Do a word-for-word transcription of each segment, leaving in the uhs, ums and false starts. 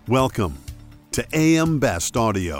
Welcome to A M Best Audio.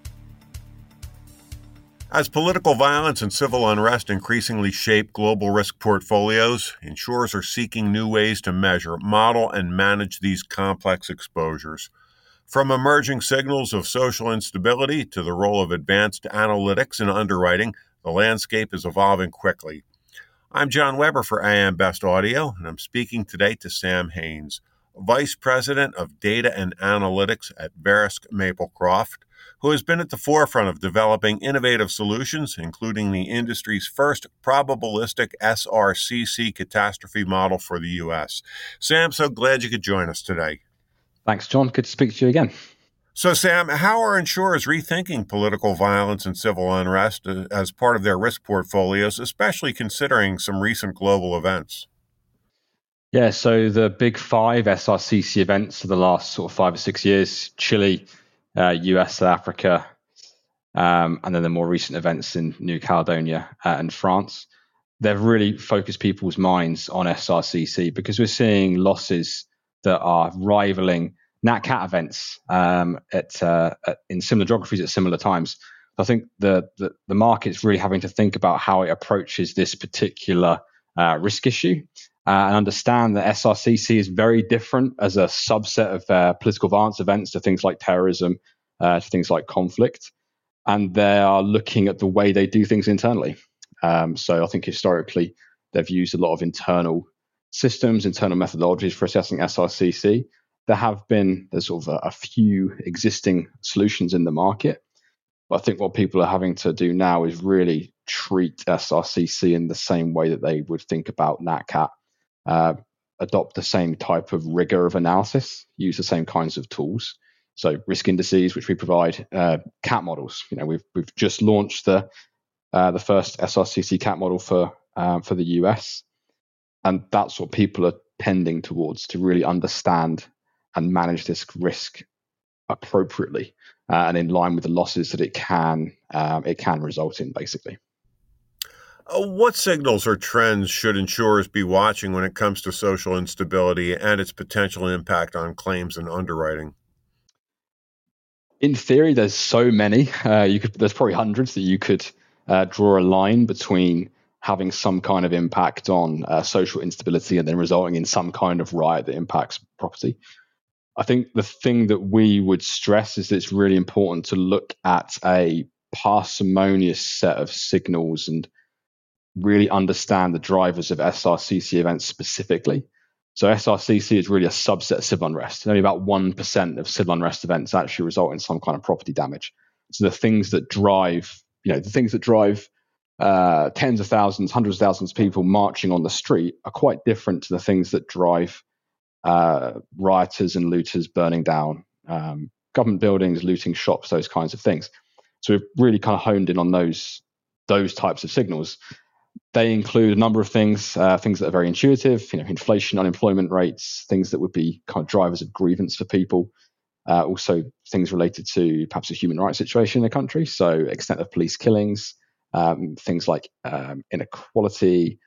As political violence and civil unrest increasingly shape global risk portfolios, insurers are seeking new ways to measure, model, and manage these complex exposures. From emerging signals of social instability to the role of advanced analytics and underwriting, the landscape is evolving quickly. I'm John Weber for A M Best Audio, and I'm speaking today to Sam Haines, Vice President of Data and Analytics at Verisk Maplecroft, who has been at the forefront of developing innovative solutions, including the industry's first probabilistic S R C C catastrophe model for the U S. Sam, so glad you could join us today. Thanks, John. Good to speak to you again. So, Sam, how are insurers rethinking political violence and civil unrest as part of their risk portfolios, especially considering some recent global events? Yeah, so the big five S R C C events of the last sort of five or six years, Chile, uh, U S, South Africa, um, and then the more recent events in New Caledonia uh, and France, they've really focused people's minds on S R C C because we're seeing losses that are rivaling Nat Cat events um, at, uh, at in similar geographies at similar times. I think the, the, the market's really having to think about how it approaches this particular uh, risk issue. Uh, and understand that S R C C is very different as a subset of uh, political violence events to things like terrorism, uh, to things like conflict. And they are looking at the way they do things internally. Um, so I think historically, they've used a lot of internal systems, internal methodologies for assessing S R C C. There have been there's sort of a, a few existing solutions in the market. But I think what people are having to do now is really treat S R C C in the same way that they would think about Nat Cat. Uh, adopt the same type of rigor of analysis, use the same kinds of tools. So risk indices, which we provide, uh, cat models. You know, we've we've just launched the uh, the first S R C C cat model for um, for the U S, and that's what people are tending towards to really understand and manage this risk appropriately uh, and in line with the losses that it can um, it can result in, basically. Uh, what signals or trends should insurers be watching when it comes to social instability and its potential impact on claims and underwriting? In theory, there's so many. Uh, you could there's probably hundreds that you could uh, draw a line between having some kind of impact on uh, social instability and then resulting in some kind of riot that impacts property. I think the thing that we would stress is that it's really important to look at a parsimonious set of signals and really understand the drivers of S R C C events specifically. So S R C C is really a subset of civil unrest. Only about one percent of civil unrest events actually result in some kind of property damage. So the things that drive, you know, the things that drive uh, tens of thousands, hundreds of thousands of people marching on the street are quite different to the things that drive uh, rioters and looters burning down um, government buildings, looting shops, those kinds of things. So we've really kind of honed in on those those types of signals. They include a number of things, uh, things that are very intuitive, you know, inflation, unemployment rates, things that would be kind of drivers of grievance for people. Uh, also, things related to perhaps a human rights situation in the country, so extent of police killings, um, things like um, inequality,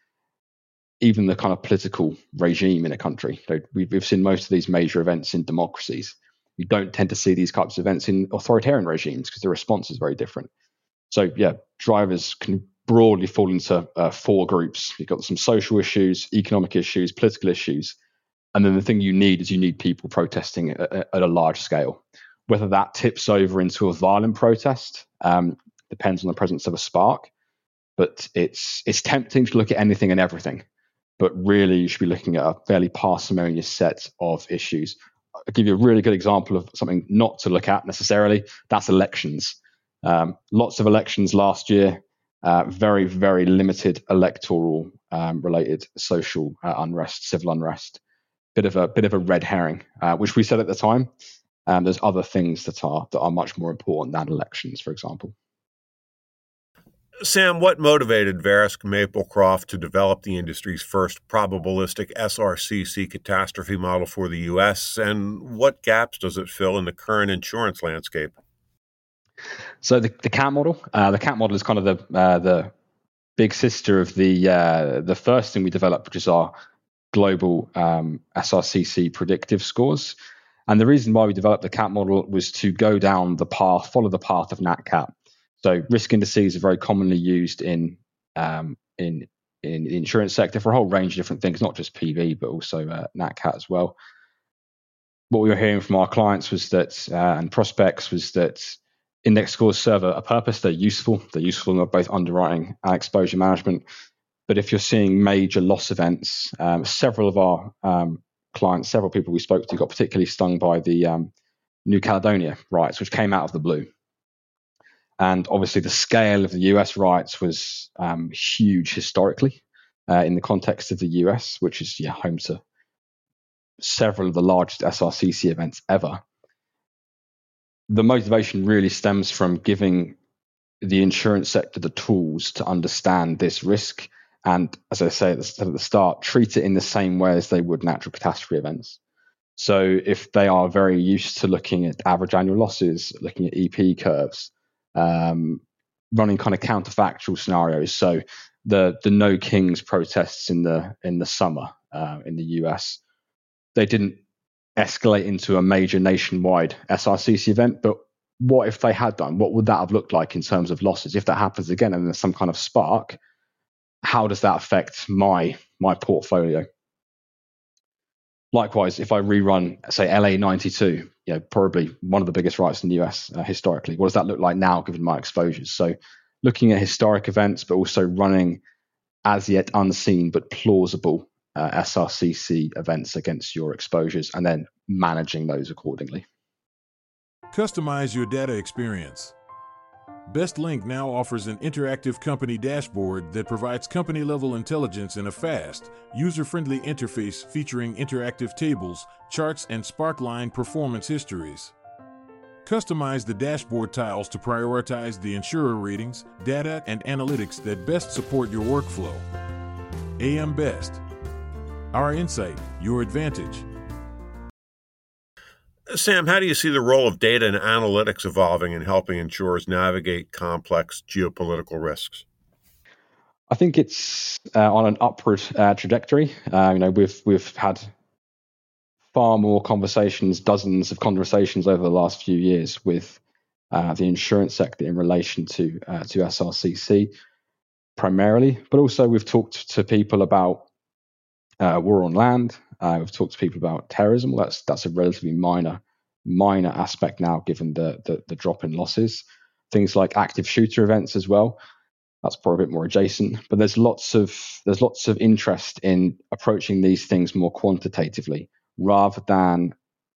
even the kind of political regime in a country. So we've, we've seen most of these major events in democracies. You don't tend to see these types of events in authoritarian regimes because the response is very different. So, yeah, drivers can broadly fall into uh, four groups. You've got some social issues, economic issues, political issues, and then the thing you need is you need people protesting at, at a large scale. Whether that tips over into a violent protest um, depends on the presence of a spark, but it's it's tempting to look at anything and everything, but really you should be looking at a fairly parsimonious set of issues. I'll give you a really good example of something not to look at necessarily. That's elections. Um, lots of elections last year. Uh, very, very limited electoral um, related social uh, unrest, civil unrest. Bit of a bit of a red herring, uh, which we said at the time. Um, there's other things that are that are much more important than elections, for example. Sam, what motivated Verisk Maplecroft to develop the industry's first probabilistic S R C C catastrophe model for the U S, and what gaps does it fill in the current insurance landscape? So the, the cat model, uh, the cat model is kind of the uh, the big sister of the uh, the first thing we developed, which is our global um, S R C C predictive scores. And the reason why we developed the cat model was to go down the path, follow the path of Nat Cat. So risk indices are very commonly used in um, in in the insurance sector for a whole range of different things, not just P V, but also uh, Nat Cat as well. What we were hearing from our clients was that, uh, and prospects was that index scores serve a, a purpose. They're useful. They're useful in both underwriting and exposure management. But if you're seeing major loss events, um, several of our um, clients, several people we spoke to got particularly stung by the um, New Caledonia riots, which came out of the blue. And obviously the scale of the U S riots was um, huge historically uh, in the context of the U S, which is yeah, home to several of the largest S R C C events ever. The motivation really stems from giving the insurance sector the tools to understand this risk. And as I say at the, at the start, treat it in the same way as they would natural catastrophe events. So if they are very used to looking at average annual losses, looking at E P curves, um, running kind of counterfactual scenarios. So the the No Kings protests in the in the summer uh, in the U S, they didn't escalate into a major nationwide S R C C event, but what if they had done? What would that have looked like in terms of losses? If that happens again and there's some kind of spark, how does that affect my my portfolio? Likewise, if I rerun, say, L A ninety-two, you know, probably one of the biggest riots in the U S uh, historically, what does that look like now given my exposures? So looking at historic events, but also running as yet unseen but plausible uh, S R C C events against your exposures and then managing those accordingly. Customize your data experience. BestLink now offers an interactive company dashboard that provides company-level intelligence in a fast, user-friendly interface featuring interactive tables, charts, and Sparkline performance histories. Customize the dashboard tiles to prioritize the insurer ratings, data, and analytics that best support your workflow. A M Best. Our insight, your advantage. Sam, how do you see the role of data and analytics evolving in helping insurers navigate complex geopolitical risks? I think it's uh, on an upward uh, trajectory. Uh, you know, we've we've had far more conversations, dozens of conversations over the last few years with uh, the insurance sector in relation to uh, to S R C C primarily, but also we've talked to people about uh, war on land. Uh, we've talked to people about terrorism. Well, that's that's a relatively minor minor aspect now, given the, the the drop in losses. Things like active shooter events as well. That's probably a bit more adjacent. But there's lots of there's lots of interest in approaching these things more quantitatively, rather than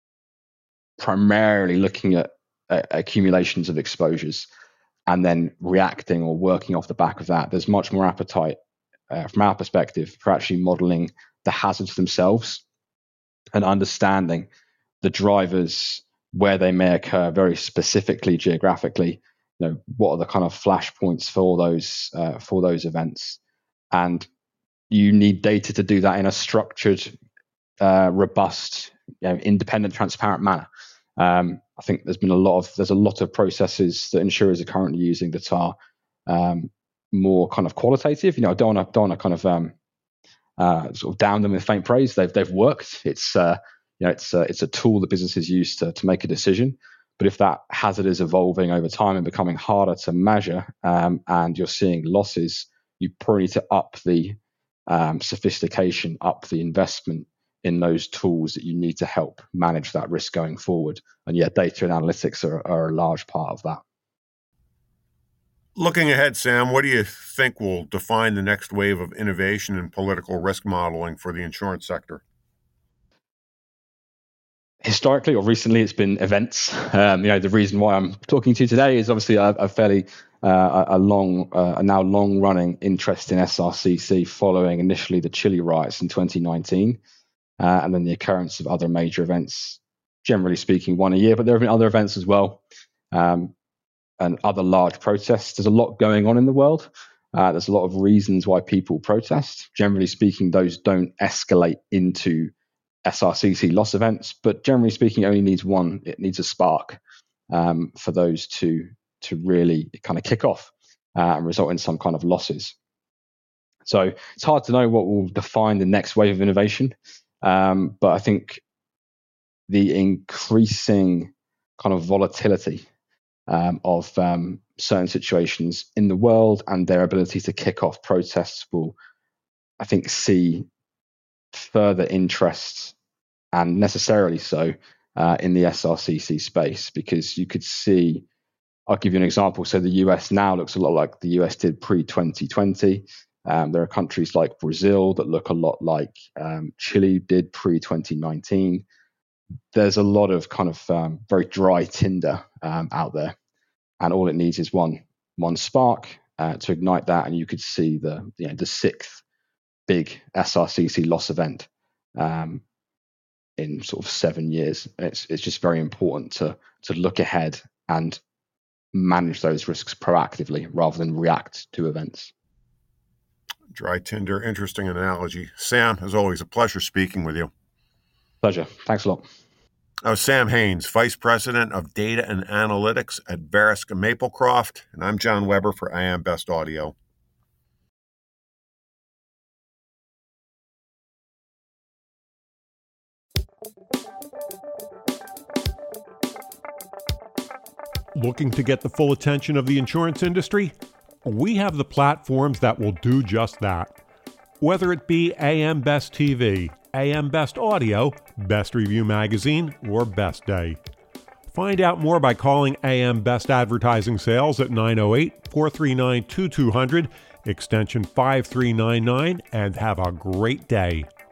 primarily looking at uh, accumulations of exposures and then reacting or working off the back of that. There's much more appetite uh, from our perspective for actually modeling the hazards themselves and understanding the drivers, where they may occur very specifically geographically. You know, what are the kind of flashpoints for those uh, for those events? And you need data to do that in a structured, uh, robust, you know, independent, transparent manner. Um, I think there's been a lot of there's a lot of processes that insurers are currently using that are um, more kind of qualitative. You know, I don't want to don't want to kind of um, uh, sort of down them with faint praise. They've they've worked. It's uh, you know it's uh, it's a tool that businesses use to to make a decision. But if that hazard is evolving over time and becoming harder to measure, um, and you're seeing losses, you probably need to up the um, sophistication, up the investment in those tools that you need to help manage that risk going forward. And yeah, data and analytics are, are a large part of that. Looking ahead, Sam, what do you think will define the next wave of innovation in political risk modeling for the insurance sector? Historically or recently, it's been events. Um, you know, the reason why I'm talking to you today is obviously a, a fairly uh, a long, uh, a now long-running interest in S R C C following initially the Chile riots in twenty nineteen, uh, and then the occurrence of other major events. Generally speaking, one a year, but there have been other events as well, um, and other large protests. There's a lot going on in the world. Uh, there's a lot of reasons why people protest. Generally speaking, those don't escalate into S R C C loss events, but generally speaking, it only needs one. It needs a spark um, for those to to really kind of kick off uh, and result in some kind of losses. So it's hard to know what will define the next wave of innovation, um, but I think the increasing kind of volatility um, of um, certain situations in the world and their ability to kick off protests will, I think, see further interest, and necessarily so, uh, in the S R C C space, because you could see, I'll give you an example. So the U S now looks a lot like the U S did pre twenty twenty. Um, there are countries like Brazil that look a lot like um, Chile did pre twenty nineteen. There's a lot of kind of um, very dry tinder um, out there, and all it needs is one one spark uh, to ignite that, and you could see the you know, the sixth big S R C C loss event um, in sort of seven years. It's it's just very important to to look ahead and manage those risks proactively rather than react to events. Dry tinder, interesting analogy. Sam, as always, a pleasure speaking with you. Pleasure. Thanks a lot. I was Sam Haines, Vice President of Data and Analytics at Verisk Maplecroft, and I'm John Weber for A M Best Audio. Looking to get the full attention of the insurance industry? We have the platforms that will do just that. Whether it be A M Best T V, A M Best Audio, Best Review Magazine, or Best Day. Find out more by calling A M Best Advertising Sales at nine oh eight, four three nine, two two zero zero, extension five three nine nine, and have a great day.